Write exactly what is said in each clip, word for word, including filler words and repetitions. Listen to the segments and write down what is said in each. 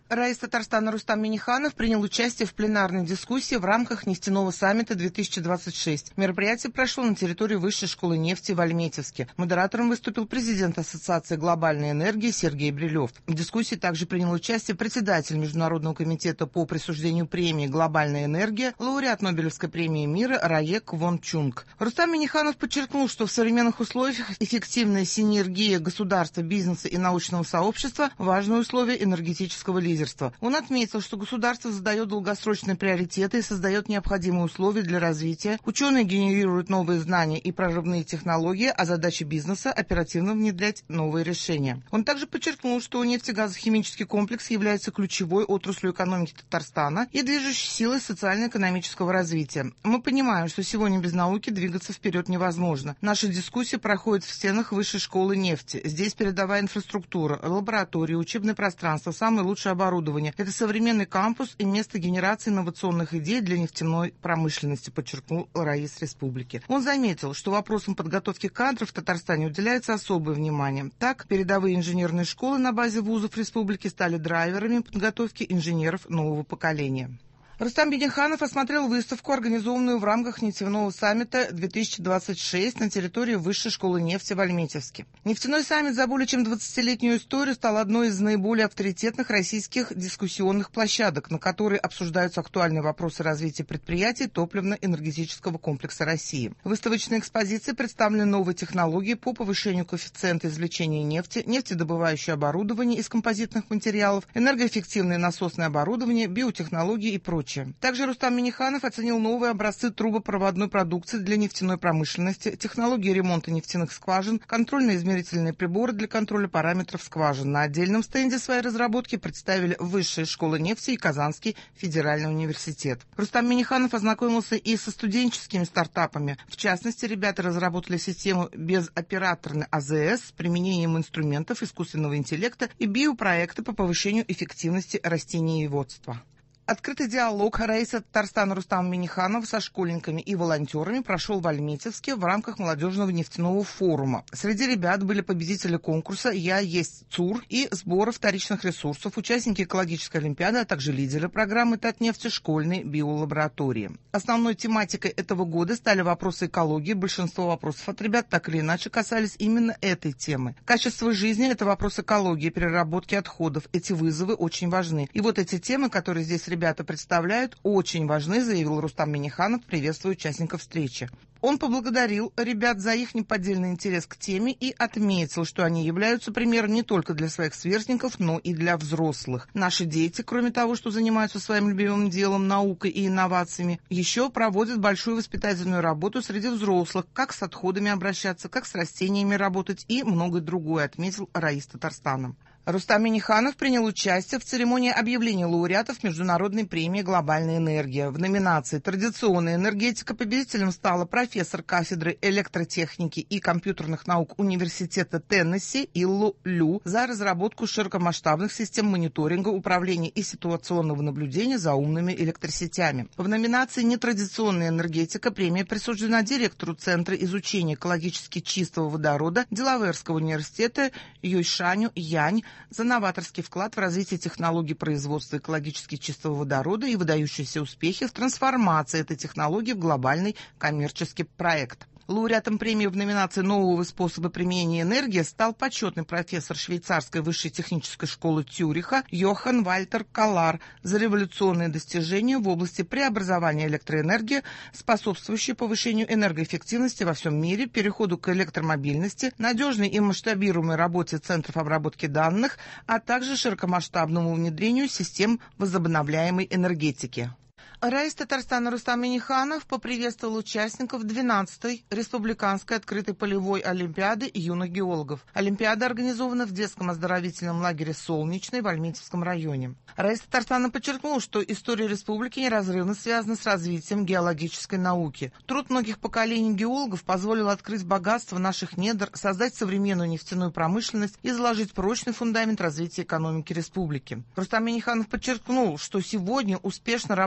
Раис Татарстана Рустам Минниханов принял участие в пленарной дискуссии в рамках нефтяного саммита две тысячи двадцать шесть. Мероприятие прошло на территории Высшей школы нефти в Альметьевске. Модератором выступил президент Ассоциации глобальной энергии Сергей Брилев. В дискуссии также принял участие председатель Международного комитета по присуждению премии «Глобальная энергия», лауреат Нобелевской премии мира Рае Квон Чунг. Рустам Минниханов подчеркнул, что в современных условиях эффективная синергия государства, бизнеса и научного сообщества – важное условие энергетического лидерства. Он отметил, что государство задает долгосрочные приоритеты и создает необходимые условия для развития. Ученые генерируют новые знания и прорывные технологии, а задача бизнеса – оперативно внедрять новые решения. Он также подчеркнул, что нефтегазохимический комплекс является ключевой отраслью экономики Татарстана и движущей силой социально-экономического развития. Мы понимаем, что сегодня без науки двигаться вперед невозможно. Наша дискуссия проходит в стенах Высшей школы нефти. Здесь передовая инфраструктура, лаборатории, учебное пространство, самое лучшее оборудование. Оборудование. Это современный кампус и место генерации инновационных идей для нефтяной промышленности, подчеркнул Раис Республики. Он заметил, что вопросам подготовки кадров в Татарстане уделяется особое внимание. Так, передовые инженерные школы на базе вузов республики стали драйверами подготовки инженеров нового поколения. Рустам Минниханов осмотрел выставку, организованную в рамках нефтяного саммита две тысячи двадцать шесть на территории Высшей школы нефти в Альметьевске. Нефтяной саммит за более чем двадцатилетнюю историю стал одной из наиболее авторитетных российских дискуссионных площадок, на которой обсуждаются актуальные вопросы развития предприятий топливно-энергетического комплекса России. В выставочной экспозиции представлены новые технологии по повышению коэффициента извлечения нефти, нефтедобывающее оборудование из композитных материалов, энергоэффективное насосное оборудование, биотехнологии и прочее. Также Рустам Минниханов оценил новые образцы трубопроводной продукции для нефтяной промышленности, технологии ремонта нефтяных скважин, контрольно-измерительные приборы для контроля параметров скважин. На отдельном стенде своей разработки представили Высшая школа нефти и Казанский федеральный университет. Рустам Минниханов ознакомился и со студенческими стартапами. В частности, ребята разработали систему безоператорной А З С с применением инструментов искусственного интеллекта и биопроекты по повышению эффективности растениеводства. Открытый диалог Раиса Татарстана Рустама Минниханова со школьниками и волонтерами прошел в Альметьевске в рамках молодежного нефтяного форума. Среди ребят были победители конкурса «Я есть ЦУР» и сбора вторичных ресурсов, участники экологической олимпиады, а также лидеры программы Татнефти школьной биолаборатории. Основной тематикой этого года стали вопросы экологии. Большинство вопросов от ребят так или иначе касались именно этой темы. Качество жизни – это вопрос экологии, переработки отходов. Эти вызовы очень важны. И вот эти темы, которые здесь ребята Ребята представляют, очень важны, заявил Рустам Минниханов, приветствуя участников встречи. Он поблагодарил ребят за их неподдельный интерес к теме и отметил, что они являются примером не только для своих сверстников, но и для взрослых. Наши дети, кроме того, что занимаются своим любимым делом, наукой и инновациями, еще проводят большую воспитательную работу среди взрослых, как с отходами обращаться, как с растениями работать и многое другое, отметил Раис Татарстана. Рустам Минниханов принял участие в церемонии объявления лауреатов Международной премии «Глобальная энергия». В номинации «Традиционная энергетика» победителем стала профессор кафедры электротехники и компьютерных наук Университета Теннесси Иллу Лю за разработку широкомасштабных систем мониторинга, управления и ситуационного наблюдения за умными электросетями. В номинации «Нетрадиционная энергетика» премия присуждена директору Центра изучения экологически чистого водорода Делаверского университета Юйшаню Янь за новаторский вклад в развитие технологий производства экологически чистого водорода и выдающиеся успехи в трансформации этой технологии в глобальный коммерческий проект. Лауреатом премии в номинации «Нового способа применения энергии» стал почетный профессор швейцарской высшей технической школы Цюриха Йохан Вальтер Калар за революционные достижения в области преобразования электроэнергии, способствующие повышению энергоэффективности во всем мире, переходу к электромобильности, надежной и масштабируемой работе центров обработки данных, а также широкомасштабному внедрению систем возобновляемой энергетики. Раис Татарстана Рустам Минниханов поприветствовал участников двенадцатой республиканской открытой полевой олимпиады юных геологов. Олимпиада организована в детском оздоровительном лагере «Солнечный» в Альметьевском районе. Раис Татарстана подчеркнул, что история республики неразрывно связана с развитием геологической науки. Труд многих поколений геологов позволил открыть богатство наших недр, создать современную нефтяную промышленность и заложить прочный фундамент развития экономики республики. Рустам Минниханов подчеркнул, что сегодня успешно работают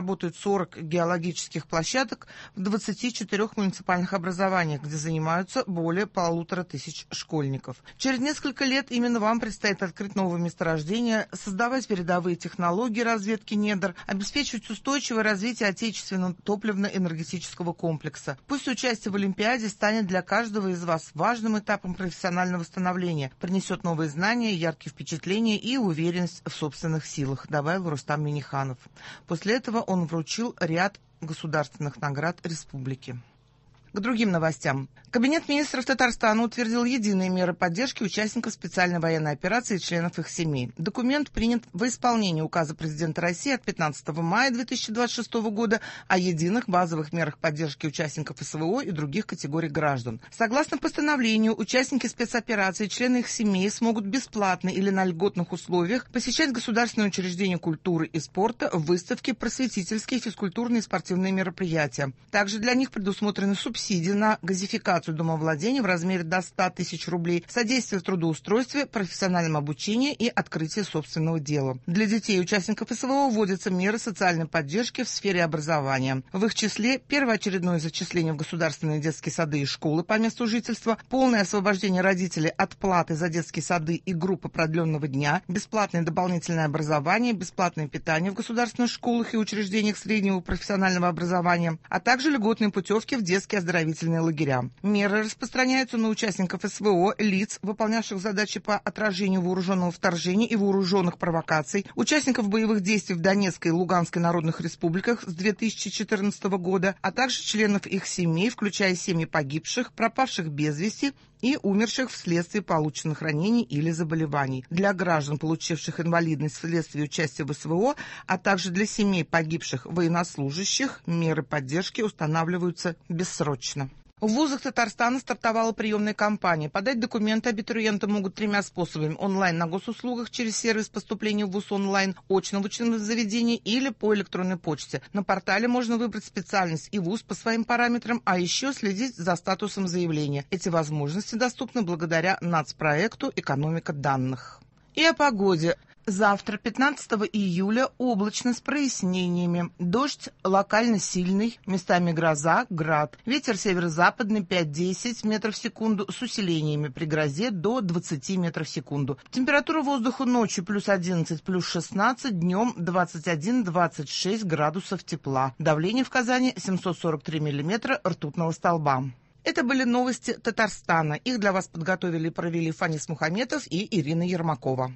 сорок геологических площадок в двадцати четырёх муниципальных образованиях, где занимаются более полутора тысяч школьников. Через несколько лет именно вам предстоит открыть новые месторождения, создавать передовые технологии разведки недр, обеспечивать устойчивое развитие отечественного топливно-энергетического комплекса. Пусть участие в Олимпиаде станет для каждого из вас важным этапом профессионального становления, принесет новые знания, яркие впечатления и уверенность в собственных силах, добавил Рустам Минниханов. После этого он вручил ряд государственных наград республики. К другим новостям. Кабинет министров Татарстана утвердил единые меры поддержки участников специальной военной операции и членов их семей. Документ принят во исполнение указа президента России от пятнадцатого мая две тысячи двадцать шестого года о единых базовых мерах поддержки участников СВО и других категорий граждан. Согласно постановлению, участники спецоперации и члены их семей смогут бесплатно или на льготных условиях посещать государственные учреждения культуры и спорта, выставки, просветительские, физкультурные и спортивные мероприятия. Также для них предусмотрены субсидии субсидии на газификацию домовладения в размере до ста тысяч рублей, содействие в трудоустройстве, профессиональном обучении и открытие собственного дела. Для детей и участников СВО вводятся меры социальной поддержки в сфере образования. В их числе первоочередное зачисление в государственные детские сады и школы по месту жительства, полное освобождение родителей от платы за детские сады и группы продленного дня, бесплатное дополнительное образование, бесплатное питание в государственных школах и учреждениях среднего профессионального образования, а также льготные путевки в детские оздоровительные лагеря. Меры распространяются на участников СВО, лиц, выполнявших задачи по отражению вооруженного вторжения и вооруженных провокаций, участников боевых действий в Донецкой и Луганской народных республиках с две тысячи четырнадцатого года, а также членов их семей, включая семьи погибших, пропавших без вести и умерших вследствие полученных ранений или заболеваний. Для граждан, получивших инвалидность вследствие участия в СВО, а также для семей погибших военнослужащих, меры поддержки устанавливаются бессрочно. В вузах Татарстана стартовала приемная кампания. Подать документы абитуриенты могут тремя способами: онлайн на госуслугах через сервис поступления в вуз онлайн, очно в учебном заведении или по электронной почте. На портале можно выбрать специальность и вуз по своим параметрам, а еще следить за статусом заявления. Эти возможности доступны благодаря нацпроекту «Экономика данных». И о погоде. Завтра, пятнадцатого июля, облачно с прояснениями. Дождь локально сильный, местами гроза, град. Ветер северо-западный пять-десять метров в секунду с усилениями, при грозе до двадцати метров в секунду. Температура воздуха ночью плюс одиннадцать, плюс шестнадцать, днем двадцать один - двадцать шесть градусов тепла. Давление в Казани семьсот сорок три миллиметра ртутного столба. Это были новости Татарстана. Их для вас подготовили и провели Фанис Мухаметов и Ирина Ермакова.